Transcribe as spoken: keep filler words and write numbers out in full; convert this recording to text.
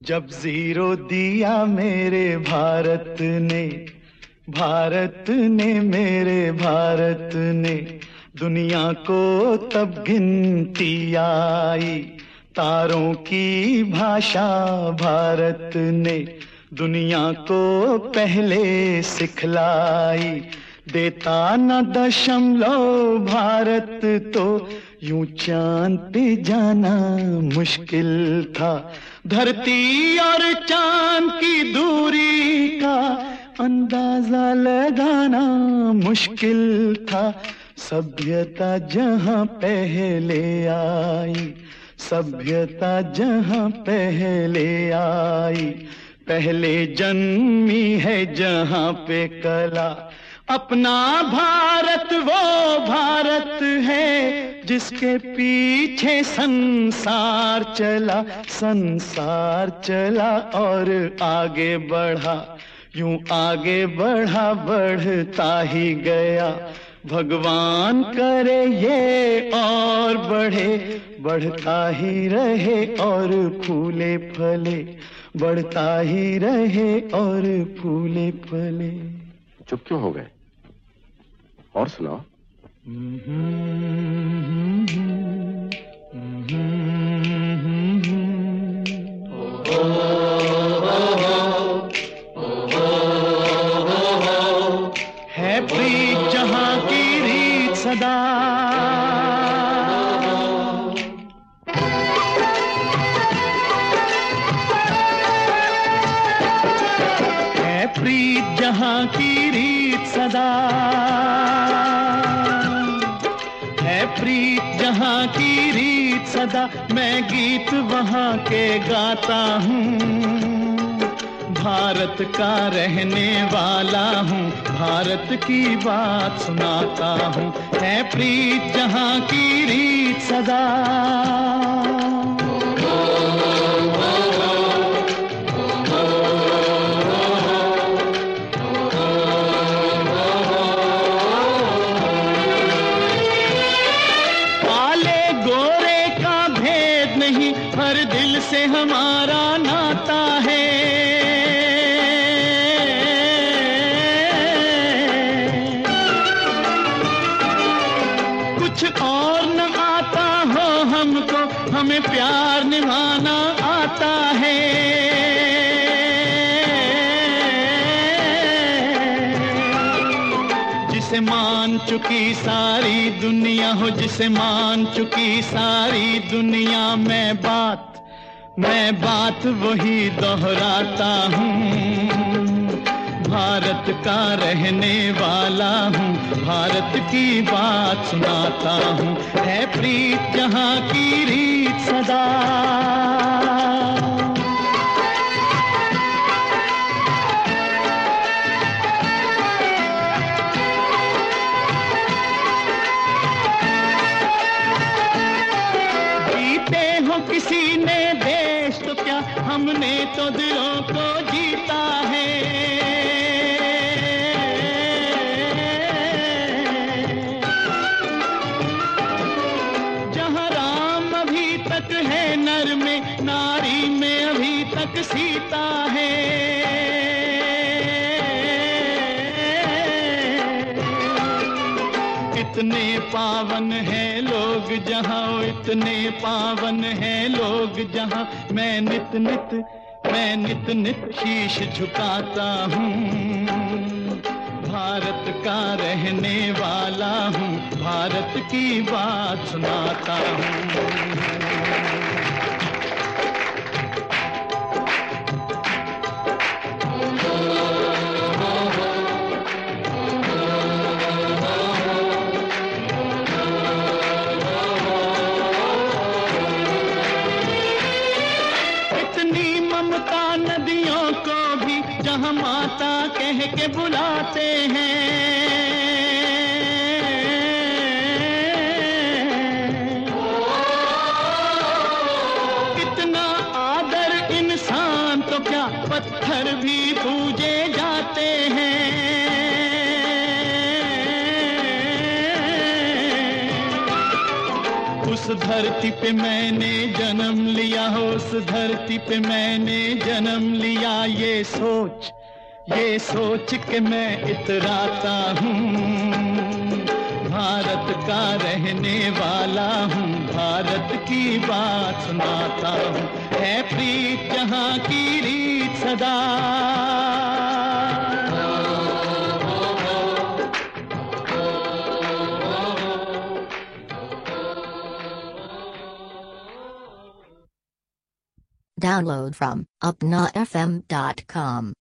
जब जीरो दिया मेरे भारत ने, भारत ने मेरे भारत ने, दुनिया को तब गिनती आई। तारों की भाषा भारत ने दुनिया को पहले सिखलाई। देता न दशमलव भारत तो यूं चांद पे जाना मुश्किल था। धरती और चांद की दूरी का अंदाजा लगाना मुश्किल था। सभ्यता जहां पहले आई, सभ्यता जहां पहले आई, पहले जन्मी है जहां पे कला। अपना भारत वो भारत है जिसके पीछे संसार चला, संसार चला और आगे बढ़ा। यूं आगे बढ़ा बढ़ता ही गया। भगवान करे ये और बढ़े, बढ़ता ही रहे और फूले फले, बढ़ता ही रहे और फूले फले। चुप क्यों हो गए? और सुनाओ। है प्रीत जहां की रीत सदा, है प्रीत जहां की रीत सदा, है प्रीत जहां की रीत सदा। मैं गीत वहां के गाता हूँ, भारत का रहने वाला हूँ, भारत की बात सुनाता हूँ। है प्रीत जहां की रीत सदा। काले गोरे का भेद नहीं, हर दिल से हमारा नाता है। कुछ और न आता हो हमको, हमें प्यार निभाना आता है। जिसे मान चुकी सारी दुनिया हो, जिसे मान चुकी सारी दुनिया, मैं बात मैं बात वही दोहराता हूँ। भारत का रहने वाला हूँ, भारत की बात सुनाता हूँ। है प्रीत जहां की रीत सदा। जीते हो किसी ने देश तो क्या, हमने तो दिलों को जीता है। है नर में, नारी में अभी तक सीता है। इतने पावन हैं लोग जहां, इतने पावन हैं लोग जहां, मैं नित नित मैं नित नित शीश झुकाता हूँ। भारत का रहने वाला हूँ, भारत की बात सुनाता हूँ। नदियों को भी जहां माता कह के बुलाते हैं। इतना आदर इंसान तो क्या, पत्थर भी पूजे जाते हैं। उस धरती पे मैंने जन्म लिया हो, उस धरती पे मैंने जन्म लिया, ये सोच ये सोच के मैं इतराता हूँ। भारत का रहने वाला हूँ, भारत की बात सुनाता हूँ। है प्रीत जहाँ की रीत सदा, Download from upna f m dot com.